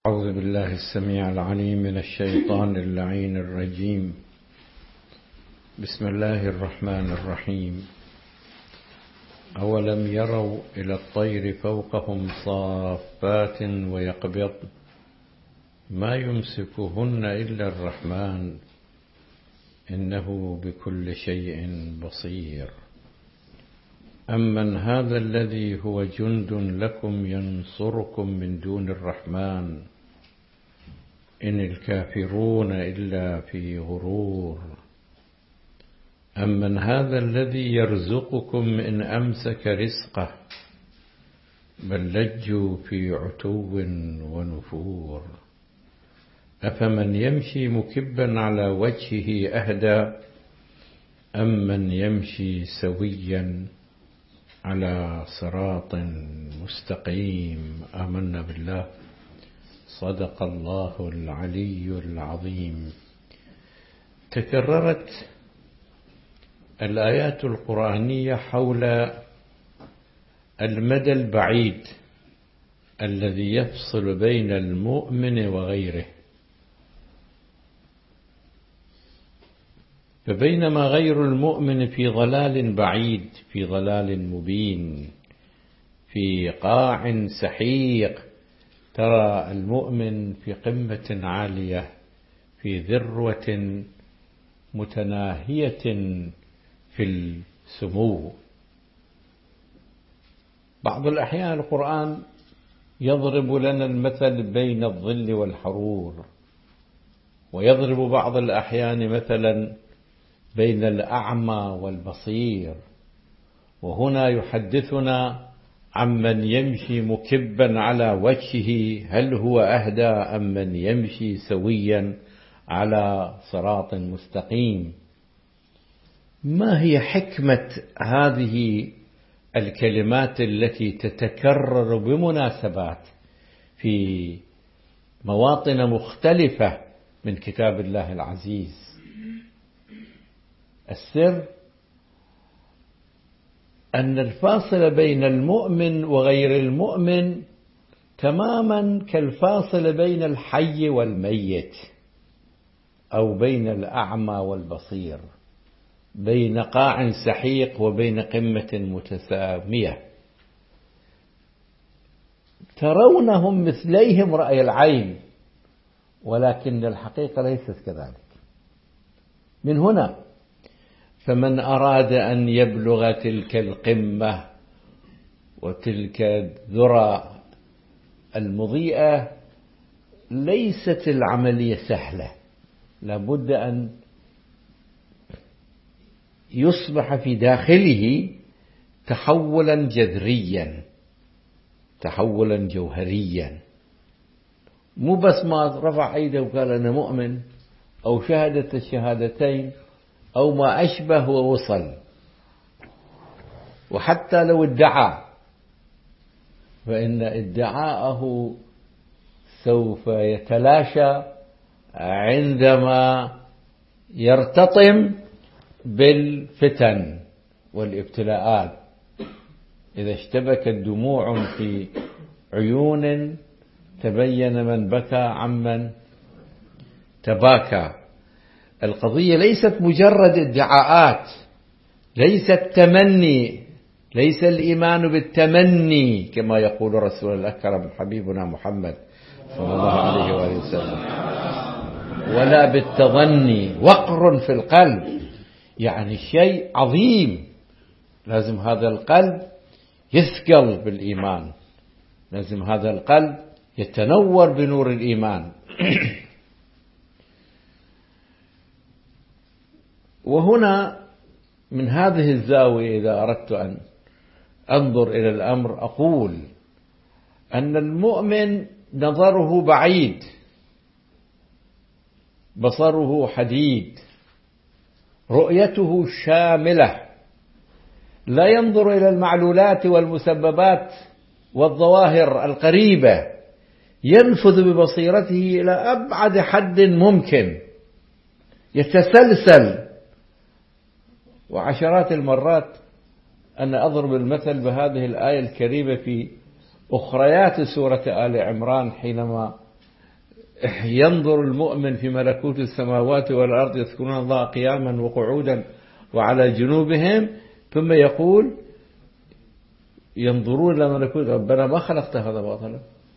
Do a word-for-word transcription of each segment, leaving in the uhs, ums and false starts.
أعوذ بالله السميع العليم من الشيطان اللعين الرجيم. بسم الله الرحمن الرحيم. أولم يروا إلى الطير فوقهم صافات ويقبض ما يمسكهن إلا الرحمن إنه بكل شيء بصير. أمن هذا الذي هو جند لكم ينصركم من دون الرحمن إن الكافرون إلا في غرور. أمن هذا الذي يرزقكم إن أمسك رزقه بل لجوا في عتو ونفور. أفمن يمشي مكبا على وجهه أهدى أم من يمشي سويا على صراط مستقيم. آمنا بالله. صدق الله العلي العظيم. تكررت الآيات القرآنية حول المدى البعيد الذي يفصل بين المؤمن وغيره، فبينما غير المؤمن في ضلال بعيد، في ضلال مبين، في قاع سحيق، ترى المؤمن في قمة عالية، في ذروة متناهية في السمو. بعض الأحيان القرآن يضرب لنا المثل بين الظل والحرور، ويضرب بعض الأحيان مثلا بين الأعمى والبصير، وهنا يحدثنا عمن يمشي مكبا على وجهه هل هو أهدى أم من يمشي سويا على صراط مستقيم. ما هي حكمة هذه الكلمات التي تتكرر بمناسبات في مواطن مختلفة من كتاب الله العزيز؟ السر أن الفاصل بين المؤمن وغير المؤمن تماما كالفاصل بين الحي والميت، أو بين الأعمى والبصير، بين قاع سحيق وبين قمة متسامية. ترونهم مثليهم رأي العين، ولكن الحقيقة ليست كذلك. من هنا فمن أراد أن يبلغ تلك القمة وتلك الذرى المضيئة ليست العملية سهلة، لابد أن يصبح في داخله تحولا جذريا، تحولا جوهريا، مو بس ما رفع ايده وقال أنا مؤمن أو شهدت الشهادتين أو ما أشبه ووصل. وحتى لو ادعى فإن ادعاءه سوف يتلاشى عندما يرتطم بالفتن والابتلاءات. إذا اشتبكت دموع في عيون تبين من بكى عمن تباكى. القضية ليست مجرد ادعاءات، ليست تمني، ليس الإيمان بالتمني كما يقول رسول الأكرم حبيبنا محمد صلى الله عليه وآله وسلم، ولا بالتظني. وقر في القلب، يعني شيء عظيم. لازم هذا القلب يثقل بالإيمان، لازم هذا القلب يتنور بنور الإيمان. وهنا من هذه الزاوية إذا أردت أن أنظر إلى الأمر أقول أن المؤمن نظره بعيد، بصره حديد، رؤيته شاملة، لا ينظر إلى المعلولات والمسببات والظواهر القريبة، ينفذ ببصيرته إلى أبعد حد ممكن، يتسلسل. وعشرات المرات أنا أضرب المثل بهذه الآية الكريمة في أخريات سورة آل عمران، حينما ينظر المؤمن في ملكوت السماوات والأرض يذكرون الله قياما وقعودا وعلى جنوبهم، ثم يقول ينظرون إلى ملكوت ربنا ما خلقت هذا باطلا.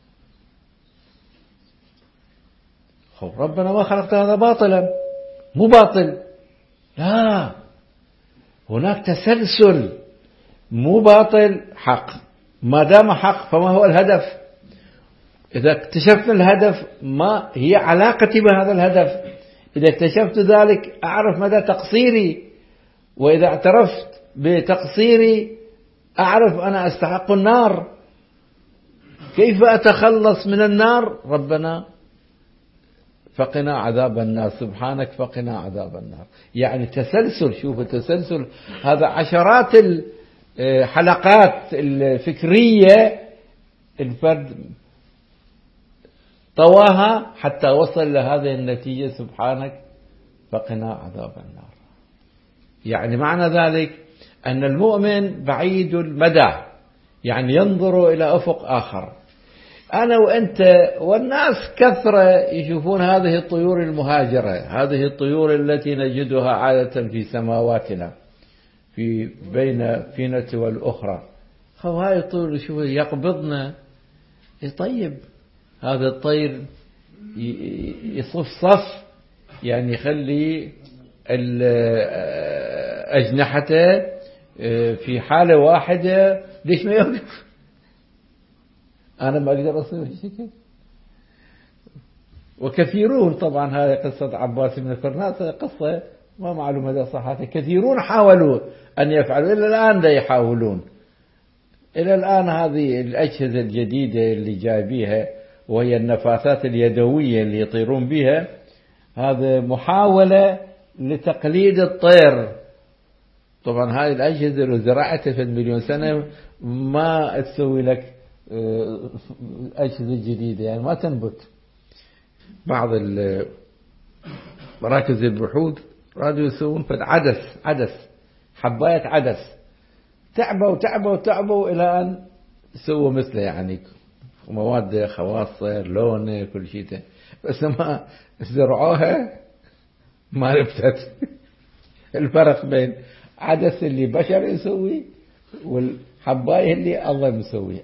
ربنا ما خلقت هذا باطلا، مو باطل، لا، هناك تسلسل، مو باطل، حق. ما دام حق فما هو الهدف؟ إذا اكتشفت الهدف ما هي علاقتي بهذا الهدف؟ إذا اكتشفت ذلك أعرف مدى تقصيري، وإذا اعترفت بتقصيري أعرف أنا أستحق النار. كيف أتخلص من النار؟ ربنا فقنا عذاب النار، سبحانك فقنا عذاب النار. يعني تسلسل، شوف التسلسل هذا عشرات الحلقات الفكرية الفرد طواها حتى وصل لهذه النتيجة، سبحانك فقنا عذاب النار. يعني معنى ذلك أن المؤمن بعيد المدى، يعني ينظر إلى أفق آخر. أنا وأنت والناس كثرة يشوفون هذه الطيور المهاجرة، هذه الطيور التي نجدها عادة في سماواتنا في بين فينة والأخرى. هاي الطيور شوف يقبضنا. طيب هذا الطير يصف صف، يعني يخلي أجنحته في حالة واحدة، ليش ما يوقف؟ أنا ما أقدر أصير شيء. وكثيرون طبعا هذه قصة عباس بن فرناس، قصة ما معلومة مدى صحتها. كثيرون حاولوا أن يفعلوا، إلى الآن لا يحاولون. إلى الآن هذه الأجهزة الجديدة اللي جايبيها وهي النفاثات اليدوية اللي يطيرون بها، هذا محاولة لتقليد الطير. طبعا هذه الأجهزة لو زرعتها في المليون سنة ما تسوي لك أجهزة جديدة، يعني ما تنبت. بعض مراكز البحوث رادوا يسوون فد عدس عدس حباية عدس، تعبوا وتعبوا وتعبوا إلى أن سووا مثله، يعني مواد خواصة لونه كل شيء، بس ما زرعوها ما نبتت. الفرق بين عدس اللي بشر يسوي والحباية اللي الله مسويها.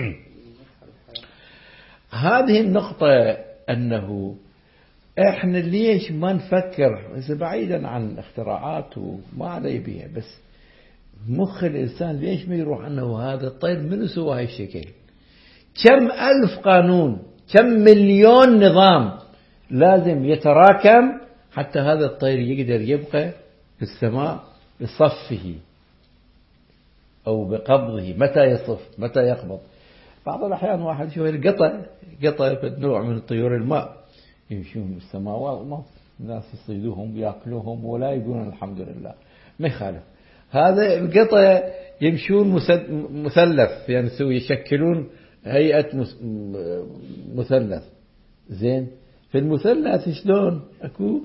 هذه النقطة أنه إحنا ليش ما نفكر، إذا بعيدا عن الاختراعات وما علي بها، بس مخ الإنسان ليش ما يروح أنه هذا الطير من سوى هاي الشكل؟ كم ألف قانون، كم مليون نظام لازم يتراكم حتى هذا الطير يقدر يبقى في السماء بصفه أو بقبضه. متى يصف متى يقبض؟ بعض الأحيان واحد يشوف القطة، قطة في نوع من طيور الماء يمشون بالسماوات، الناس يصيدوهم يأكلوهم ولا يقولون الحمد لله، ما يخالف. هذا القطة يمشون مثلث، يعني يسوي يشكلون هيئة مثلث. زين في المثلث شلون اكو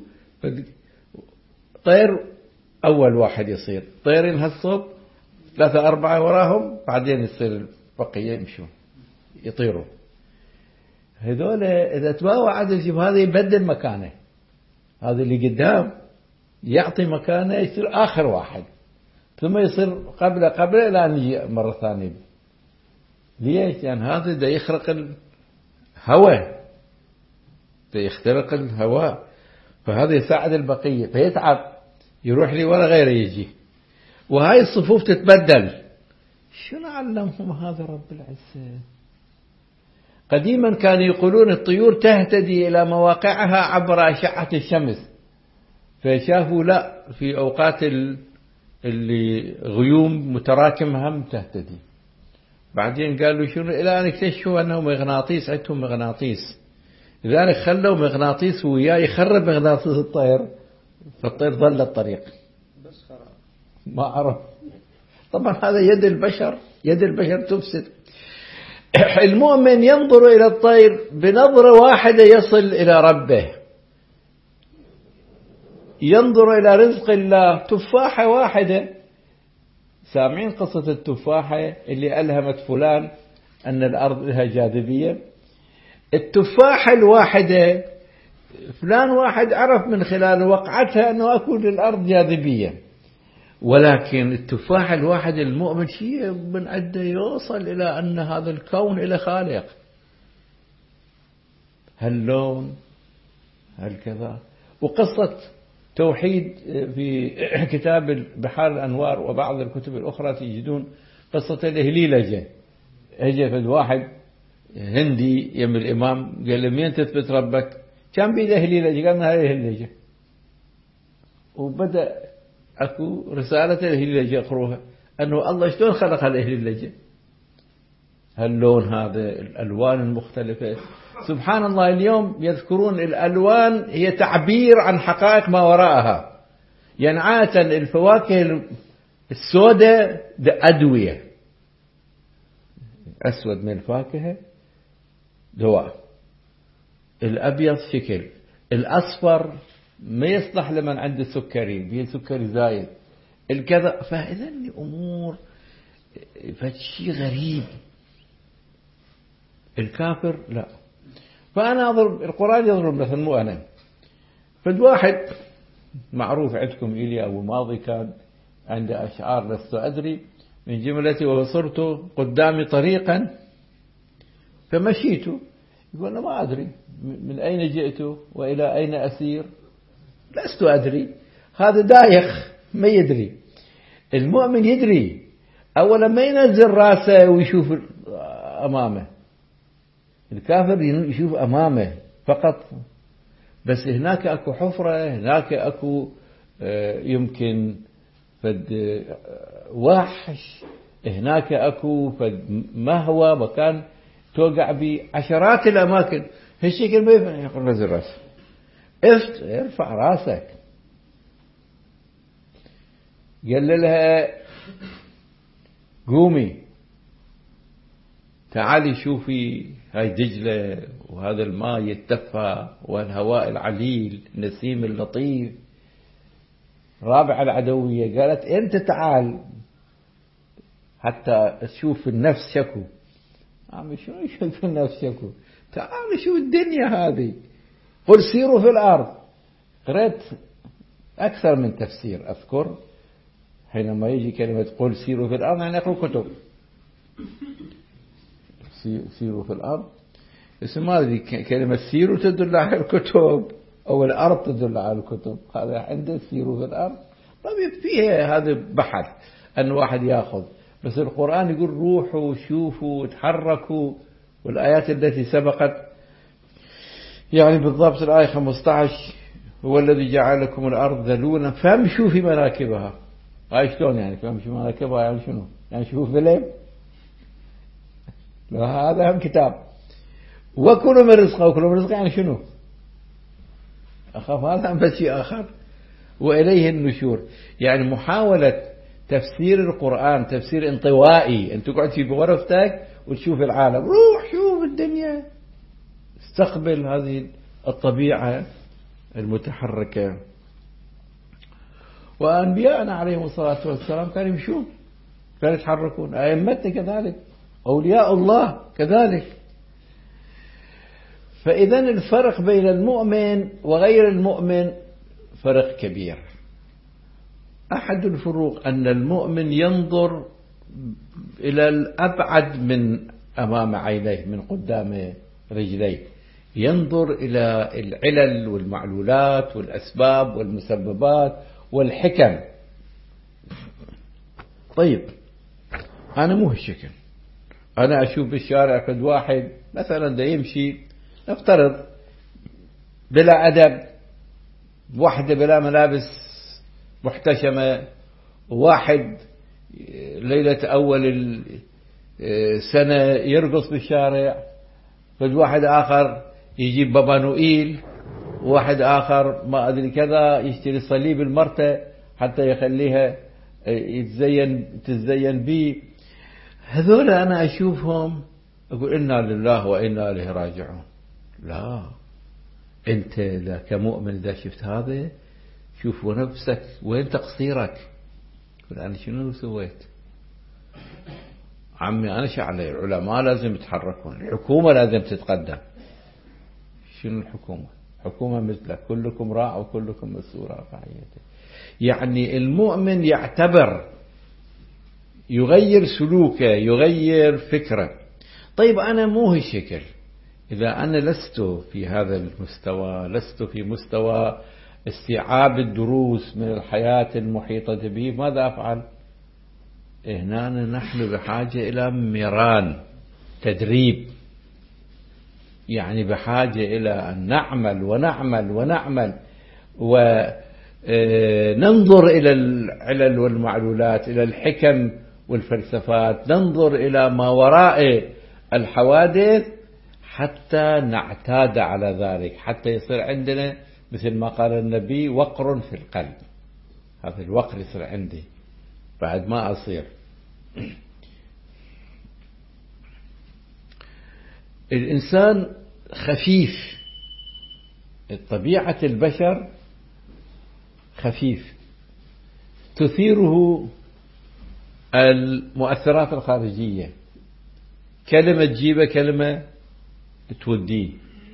طير اول واحد يصير طيرين هالصوب ثلاثة أربعة وراهم، بعدين يصير البقية يمشون يطيروا. هذول إذا تباوع عدد شوف هذا يبدل مكانه، هذا اللي قدام يعطي مكانه يصير آخر واحد، ثم يصير قبله قبله إلى أن يجي مرة ثانية. ليش؟ يعني هذا ده يخرق الهواء، ده يخترق الهواء، فهذا يساعد البقية، فيتعب يروح لي ولا غيره يجي، وهاي الصفوف تتبدل. شنو علمهم هذا رب العزة؟ قديما كانوا يقولون الطيور تهتدي إلى مواقعها عبر أشعة الشمس، فشافوا لا، في أوقات اللي غيوم متراكمة هم تهتدي. بعدين قالوا شنو، إلى أن اكتشفوا أنه مغناطيس، عندهم مغناطيس، لذلك خلوا مغناطيس وياه يخرب مغناطيس الطير، فالطير ضل الطريق ما عرف. طبعا هذا يد البشر، يد البشر تفسد. المؤمن ينظر إلى الطير بنظرة واحدة يصل إلى ربه، ينظر إلى رزق الله. تفاحة واحدة، سامعين قصة التفاحة اللي ألهمت فلان أن الأرض لها جاذبية؟ التفاحة الواحدة فلان واحد عرف من خلال وقعتها أنه أكون للأرض جاذبية، ولكن التفاحة الواحد المؤمن شيء من عنده يوصل إلى أن هذا الكون إلى خالق. هاللون هالكذا. وقصة توحيد في كتاب بحار الأنوار وبعض الكتب الأخرى تجدون قصة الإهليلجة. اجى فد واحد هندي يم الإمام قال له مين تثبت ربك؟ كان بيده إهليلجة، قال هذه إهليلجة، وبدأ أكو رسالة الإهليلجة يقروها أنه الله شلون خلق الإهليلجة، هاللون هذا، الألوان المختلفة. سبحان الله اليوم يذكرون الألوان هي تعبير عن حقائق ما وراءها. يعني عادة الفواكه السوداء ده أدوية، أسود من الفاكهة دواء، الأبيض شكل، الأصفر ما يصلح لمن عنده سكري، به سكري زايد، الكذا. فإذا أمور فشي غريب. الكافر لا. فأنا أضرب القرآن يضرب مثل مو أنا. فد واحد معروف عندكم إلي أبو ماضي كان عنده أشعار لست أدري من جملتي وصرت قدامي طريقا فمشيت، يقول أنا ما أدري من أين جئت وإلى أين أسير، لست أدري. هذا دايخ ما يدري. المؤمن يدري. أولا ما ينزل راسه ويشوف أمامه، الكافر يشوف أمامه فقط. بس هناك أكو حفرة، هناك أكو يمكن فد واحش، هناك أكو فد مهوى، مكان توقع بعشرات الأماكن. هالشكل ما يفهم. يقول نزل راسك، ارفع راسك. قال لها قومي تعالي شوفي هاي دجلة وهذا الماء يتدفى والهواء العليل النسيم اللطيف. رابع العدوية قالت أنت تعال حتى تشوف النفس شكو. عم شو يشوف النفس شكو؟ تعال شوف الدنيا هذه. قل سيروا في الأرض. قرأت أكثر من تفسير أذكر حينما يجي كلمة قل سيروا في الأرض يعني اقرأوا كتب. سيروا في الأرض اسم هذه كلمة سيروا تدل على الكتب أو الأرض تدل على الكتب. هذا عنده سيروا في الأرض. طيب فيها هذا بحث أن واحد يأخذ، بس القرآن يقول روحوا شوفوا تحركوا. والآيات التي سبقت يعني بالضبط الآية خمسة عشر هو الذي جعل لكم الأرض ذلولا فامشوا في مناكبها. هاي شلون يعني فامشوا في مناكبها؟ يعني شنو؟ يعني شوفوا فيلم؟ لا هذا هم كتاب. وكلوا من رزقه. وكلوا من رزقه يعني شنو؟ أخاف هذا هم شيء آخر. وإليه النشور. يعني محاولة تفسير القرآن تفسير انطوائي، أن تقعد في غرفتك وتشوف العالم. روح شوف الدنيا، استقبل هذه الطبيعة المتحركة. وأنبياءنا عليهم الصلاة والسلام كانوا يمشون، كانوا يتحركون. أئمتنا كذلك، أولياء الله كذلك. فإذا الفرق بين المؤمن وغير المؤمن فرق كبير. أحد الفروق أن المؤمن ينظر إلى الأبعد من أمام عينيه، من قدام رجليه، ينظر إلى العلل والمعلولات والأسباب والمسببات والحكم. طيب أنا مو هالشكل. أنا أشوف بالشارع قد واحد مثلا دا يمشي نفترض بلا أدب، واحدة بلا ملابس محتشمة، واحد ليلة أول السنة يرقص بالشارع، قد واحد آخر يجيب بابا نوئيل، واحد آخر ما أدري كذا يشتري صليب المرتة حتى يخليها يتزين تتزين به. هذول أنا أشوفهم أقول إنا لله وإنا إليه راجعون. لا، أنت لا كمؤمن إذا شفت هذا شوف ونفسك وين تقصيرك. قل أنا شنو سويت؟ عمي أنا شعلي العلماء لازم يتحركون، الحكومة لازم تتقدم، شنو الحكومة؟ حكومة مثل كلكم راع وكلكم مسؤول عن رعيته. يعني المؤمن يعتبر، يغير سلوكه، يغير فكره. طيب أنا مو هالشكل، إذا أنا لست في هذا المستوى، لست في مستوى استيعاب الدروس من الحياة المحيطة بي، ماذا أفعل؟ هنا نحن بحاجة إلى ميران، تدريب، يعني بحاجة إلى أن نعمل ونعمل ونعمل وننظر إلى العلل والمعلولات، إلى الحكم والفلسفات، ننظر إلى ما وراء الحوادث حتى نعتاد على ذلك، حتى يصير عندنا مثل ما قال النبي وقر في القلب. هذا الوقر يصير عندي بعد ما أصير. الإنسان خفيف، طبيعة البشر خفيف، تثيره المؤثرات الخارجية، كلمة تجيبه كلمة توديه،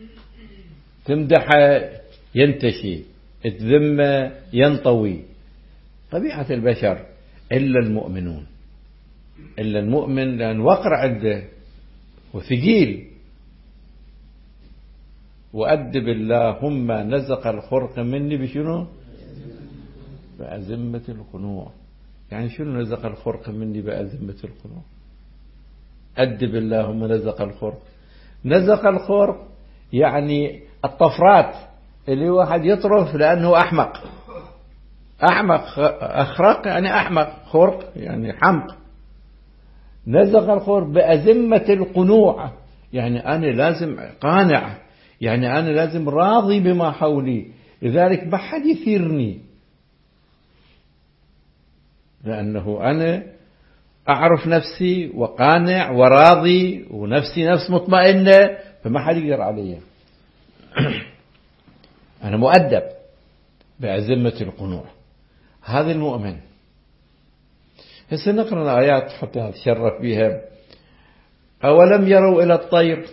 تمدحه ينتشي، تذمه ينطوي. طبيعة البشر إلا المؤمنون، إلا المؤمن، لأن وقر عنده وثقيل. وأدب اللهم نزق الخرق مني بشنو؟ بأزمة القنوع. يعني شنو نزق الخرق مني بأزمة القنوع؟ أدب اللهم نزق الخرق. نزق الخرق يعني الطفرات، اللي واحد يطرف لأنه أحمق. أحمق، أخرق يعني أحمق، خرق يعني حمق. نزق الخرق بأزمة القنوع، يعني أنا لازم قانع، يعني أنا لازم راضي بما حولي، لذلك ما حد يثيرني، لأنه أنا أعرف نفسي وقانع وراضي، ونفسي نفس مطمئنة، فما حد يقدر علي. أنا مؤدب بأزمة القنوع. هذا المؤمن. هسه نقرأ الآيات حتى نتشرف بها. أولم يروا إلى الطير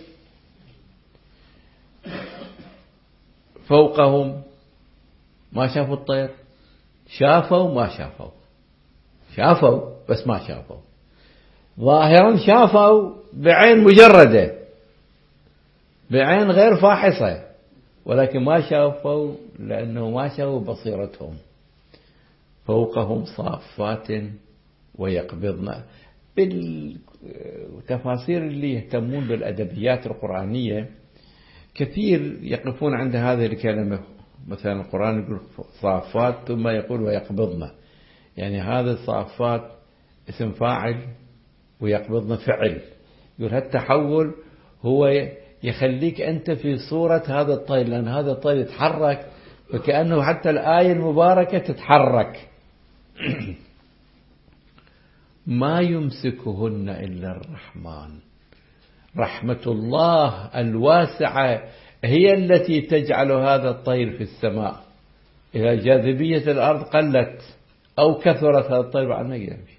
فوقهم؟ ما شافوا الطير، شافوا ما شافوا، شافوا بس ما شافوا. ظاهرا شافوا بعين مجردة، بعين غير فاحصة، ولكن ما شافوا لأنه ما شافوا بصيرتهم. فوقهم صافات ويقبضن. بالتفاسير اللي يهتمون بالأدبيات القرآنية كثير يقفون عند هذه الكلمة. مثلا القرآن يقول صافات ثم يقول ويقبضن، يعني هذا الصافات اسم فاعل ويقبضن فعل. يقول هالتحول هو يخليك أنت في صورة هذا الطير، لأن هذا الطير يتحرك، فكأنه حتى الآية المباركة تتحرك. ما يمسكهن إلا الرحمن. رحمة الله الواسعة هي التي تجعل هذا الطير في السماء. إذا جاذبية الأرض قلت أو كثرت هذا الطير بعد ما يمشي.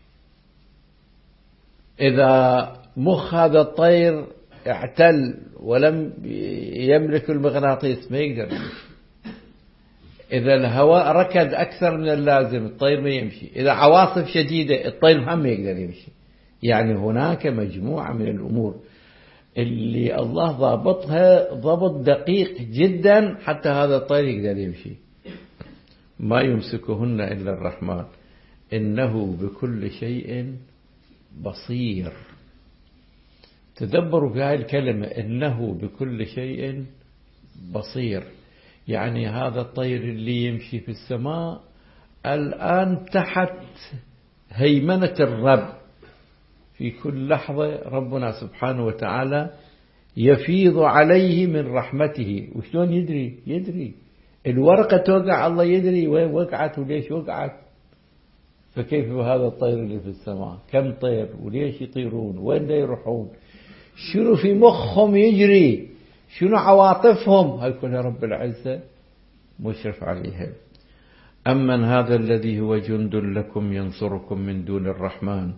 إذا مخ هذا الطير اعتل ولم يملك المغناطيس ما يقدر يمشي. إذا الهواء ركض أكثر من اللازم الطير ما يمشي. إذا عواصف شديدة الطير هم يقدر يمشي. يعني هناك مجموعة من الأمور اللي الله ضابطها ضبط دقيق جدا حتى هذا الطير يقدر يمشي. ما يمسكهن إلا الرحمن إنه بكل شيء بصير. تدبروا في هذه الكلمة، إنه بكل شيء بصير. يعني هذا الطير اللي يمشي في السماء الآن تحت هيمنة الرب. في كل لحظة ربنا سبحانه وتعالى يفيض عليه من رحمته. وشلون يدري؟ يدري الورقة توقع، الله يدري وين وقعت وليش وقعت. فكيف بهذا الطير اللي في السماء؟ كم طير وليش يطيرون؟ وين دا يروحون؟ شنو في مخهم يجري؟ شنو عواطفهم؟ هاي كلها رب العزة مشرف عليها. أمن هذا الذي هو جند لكم ينصركم من دون الرحمن.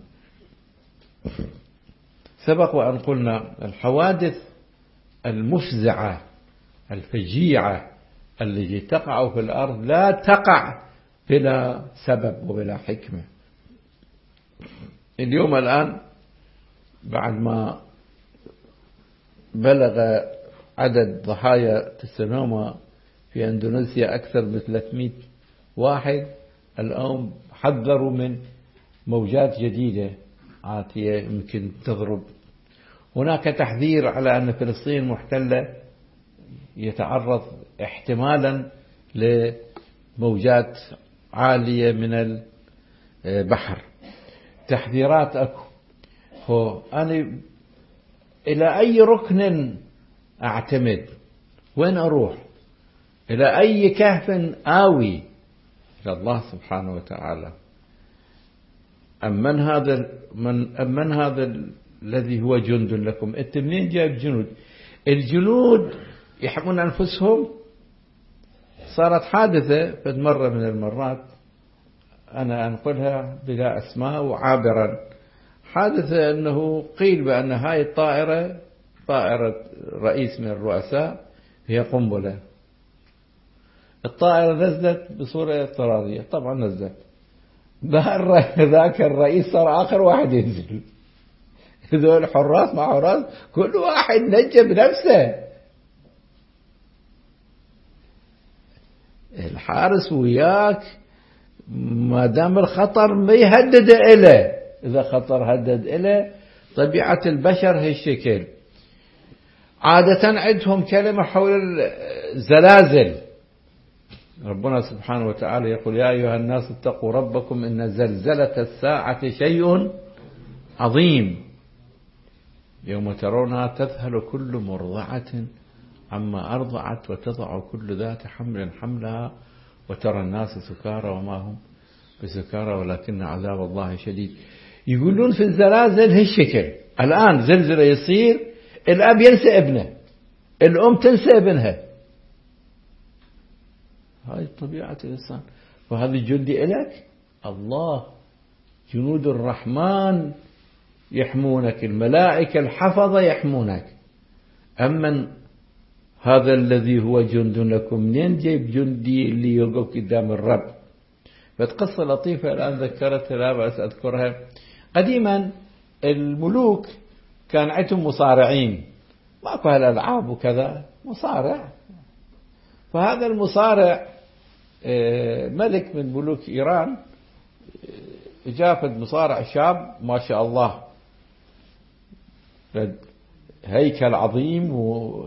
سبق وأن قلنا الحوادث المفزعة الفجيعة التي تقع في الأرض لا تقع بلا سبب وبلا حكمة. اليوم الآن بعد ما بلغ عدد ضحايا التسوناما في أندونيسيا أكثر من ثلاثمئة واحد، الآن حذروا من موجات جديدة عاتية يمكن تضرب. هناك تحذير على أن فلسطين المحتلة يتعرض احتمالا لموجات عالية من البحر. تحذيرات أكو. هو أنا إلى أي ركن أعتمد؟ وين أروح؟ إلى أي كهف آوي؟ إلى الله سبحانه وتعالى. أمن هذا من أمن هذا الذي هو جند لكم؟ أنت منين جايب جنود؟ الجنود يحمون أنفسهم. صارت حادثة في مرة من المرات أنا أنقلها بلا أسماء وعابرا. حادثة أنه قيل بأن هاي الطائرة طائرة رئيس من الرؤساء هي قنبلة. الطائرة نزلت بصورة اضطرارية، طبعا نزلت ذاك الرئيس صار آخر واحد ينزل. هذول حراس مع حراس كل واحد نجى بنفسه. الحارس وياك ما دام الخطر ما يهدد إله. إذا خطر هدد إله طبيعة البشر هالشكل. عادة عندهم كلمة حول الزلازل. ربنا سبحانه وتعالى يقول يا أيها الناس اتقوا ربكم إن زلزلة الساعة شيء عظيم يوم ترونها تذهل كل مرضعة عما أرضعت وتضع كل ذات حمل حملها وترى الناس سكارى وما هم بسكارى ولكن عذاب الله شديد. يقولون في الزلازل هالشكل. الآن زلزلة يصير الأب ينسى ابنه، الأم تنسى ابنها. هاي طبيعة الإنسان. وهذا الجندي إلك الله. جنود الرحمن يحمونك، الملائكة الحفظة يحمونك. أمن هذا الذي هو جند لكم؟ منين جيب جندي اللي يوقف قدام الرب؟ فتقصة لطيفة الآن ذكرتها لا بأس أذكرها. قديما الملوك كان عندهم مصارعين، ماكو هالألعاب وكذا، مصارع. فهذا المصارع ملك من ملوك إيران جافد مصارع شاب ما شاء الله هيكل عظيم و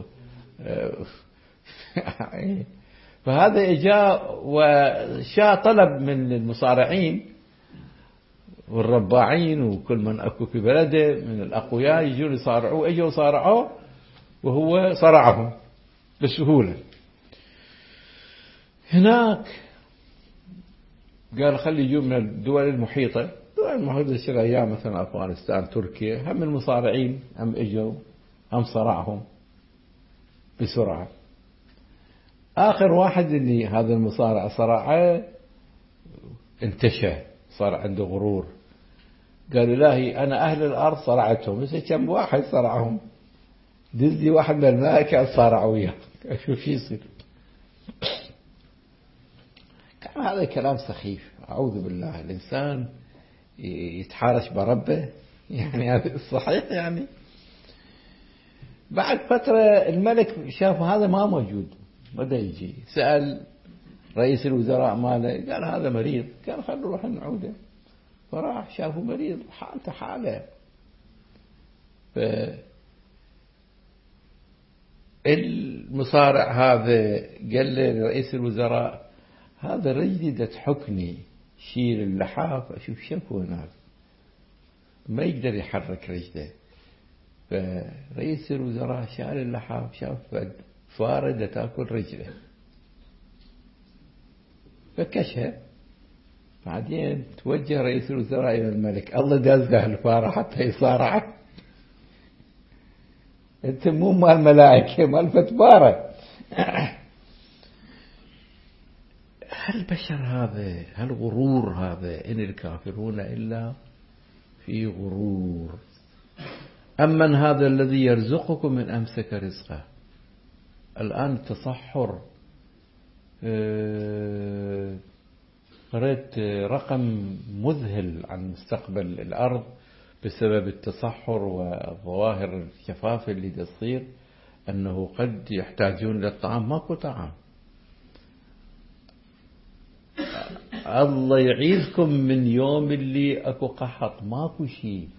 فهذا إجاء وشاء طلب من المصارعين والرباعين وكل من أكو في بلده من الأقوياء يجون يصارعوه. اجوا صارعوه وهو صرعهم بسهولة. هناك قال خلي يجوا من الدول المحيطة. الدول المحيطة شغل أيام مثلا أفغانستان تركيا، هم المصارعين هم اجوا هم صرعهم بسرعة. آخر واحد اللي هذا المصارع صرعه انتشى، صار عنده غرور. قال إلهي أنا أهل الأرض صرعتهم، بس كم واحد صرعهم، دزي واحد من الملائكة صارع وياه أشوف شو يصير. كان هذا كلام سخيف. أعوذ بالله. الإنسان يتحارش بربه يعني هذا الصحيح. يعني بعد فترة الملك شاف هذا ما موجود، بدأ يجي سأل رئيس الوزراء ماله، قال هذا مريض. قال خلوا نروح نعوده. فراح شافه مريض حالته حاله. المصارع هذا قال لرئيس الوزراء هذا رجلي دا تحكني، شيل اللحاف أشوف شكو هناك. ما يقدر يحرك رجله. فرئيس الوزراء شال اللحاف شاف فاردة تأكل رجله فكشها. بعدين توجه رئيس الوزراء إلى الملك، الله دازه الفارة حتى يصارعه. انت مو مال ملائكة مال فتبارة. هالبشر هذا هالغرور هذا إن الكافرون إلا في غرور. أمن هذا الذي يرزقكم من أمسك رزقه الآن التصحر، قرأت رقم مذهل عن مستقبل الأرض بسبب التصحر وظواهر الجفاف اللي تصير، أنه قد يحتاجون للطعام، ماكو طعام. الله يعيذكم من يوم اللي أكو قحط، ماكو شيء،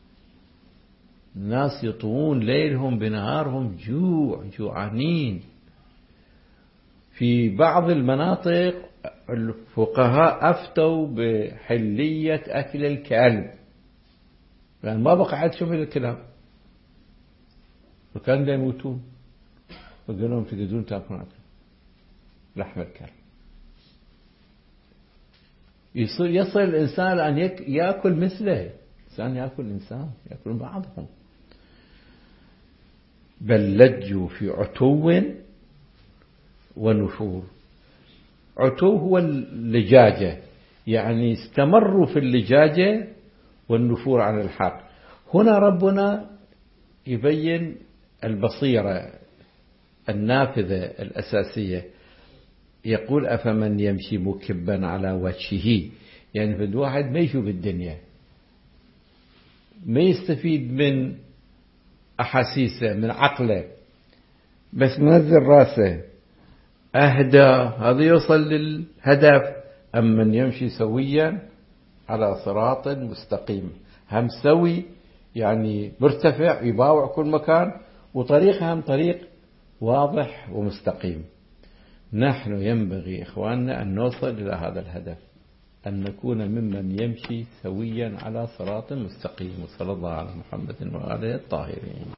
الناس يطوون ليلهم بنهارهم، جوع، جوعانين. في بعض المناطق الفقهاء أفتوا بحلية أكل الكلب، لأن ما بقى عاد شوف الكلاب وكان دا يموتون، فقالوا لهم تقدرون تأكلون لحم الكلب. يصل, يصل الإنسان أن يأكل مثله، إنسان يأكل إنسان، يأكل بعضهم. بل لجوا في عتو ونفور. عتو هو اللجاجة، يعني استمروا في اللجاجة والنفور عن الحق. هنا ربنا يبين البصيرة النافذة الأساسية، يقول أفمن يمشي مكبا على وجهه، يعني في الواحد ما يشوف الدنيا، ما يستفيد من أحاسيسه، من عقله، بس منزل راسه أهدى، هذا يوصل للهدف. أم من يمشي سويا على صراط مستقيم، هم سوي يعني مرتفع يباوع كل مكان، وطريقها هم طريق واضح ومستقيم. نحن ينبغي إخواننا أن نوصل إلى هذا الهدف، أن نكون ممن يمشي سويا على صراط مستقيم. وصلى الله على محمد وآله الطاهرين.